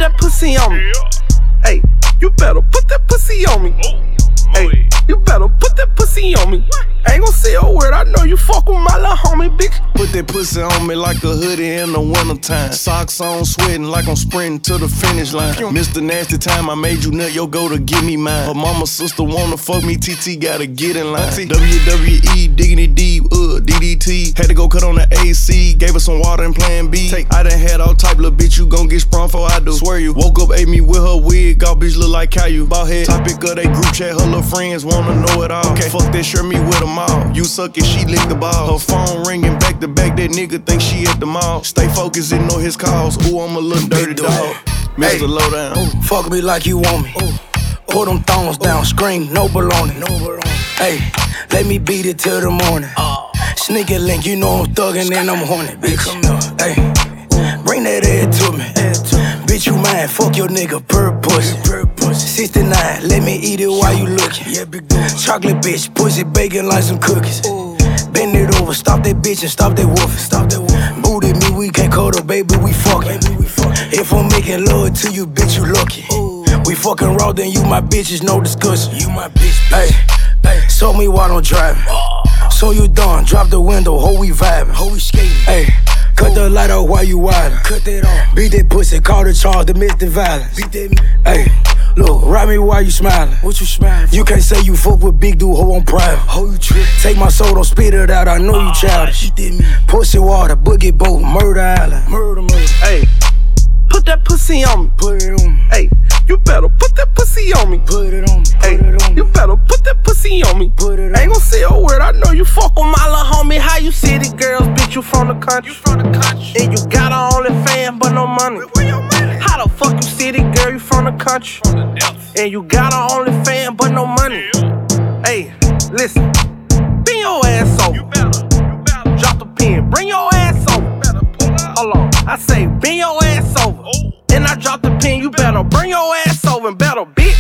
that pussy on me. Hey, you better put that pussy on me. Hey, you better put that pussy on me. I ain't gon' say a word, I know you fuck with my little homie, bitch. Put that pussy on me like a hoodie in the wintertime. Socks on, sweating like I'm sprinting to the finish line. Mr. Nasty Time, I made you nut, yo, go to give me mine. Her mama, sister wanna fuck me, TT gotta get in line. WWE, diggity deep, DDT. Had to go cut on the AC, gave her some water and plan B. I done had all type, little bitch, you gon' get sprung for I do. Swear you, woke up, ate me with her wig, all bitch look like Caillou. Ball head, topic of they group chat, her little friends wanna know it all. Okay, fuck that, share me with them all. You suck it, she lick the ball. Her phone ringing back to back, that nigga think she at the mall. Stay focused, ignore his calls. Ooh, I'm a little dirty dog. Mr. Lowdown. Fuck me like you want me. Put them thongs down, scream, no baloney. Hey, let me beat it till the morning. Sneaky link, you know I'm thuggin' and I'm horny, bitch. Hey, bring that head to me. Bitch, you mine, fuck your nigga, bird pussy. 69, let me eat it while you looking. Chocolate bitch, pussy baking like some cookies. Bend it over, stop that bitch and stop that woofing. Booty me, we can't cuddle, baby, we fucking. If I'm making love to you, bitch, you lucky. We fucking raw, then you my bitches, no discussion. You my bitch, hey, show me while I'm driving. So you done, drop the window, ho, we vibing. Ho, we skating. Hey, cut the light off while you wildin'. Cut that off. Beat that pussy, call the charge, domestic violence. Beat that. Hey, look, ride me while you smiling. What you smiling for? You can't say you fuck with big dude, ho, I'm private. Ho, you trip. Take my soul, don't spit it out, I know you childish. Pussy water, boogie boat, murder island. Murder. Hey, put that pussy on me. Put it on me. Hey, you better put that pussy on me. Put it on me. Hey, you better put that pussy on me. Put it on I ain't gon' say a word, I know you fuck with my little homie. How you city girls, bitch, you from the country. And you got a OnlyFans, but no money. Where your money? How the fuck you city girl, you from the country. And you got a OnlyFans, but no money. Hey, listen, bring your ass over. You better. Drop the pen, bring your ass over. Hold on, I say bring your ass over. And I drop the pen, you better bring your ass over and better, bitch.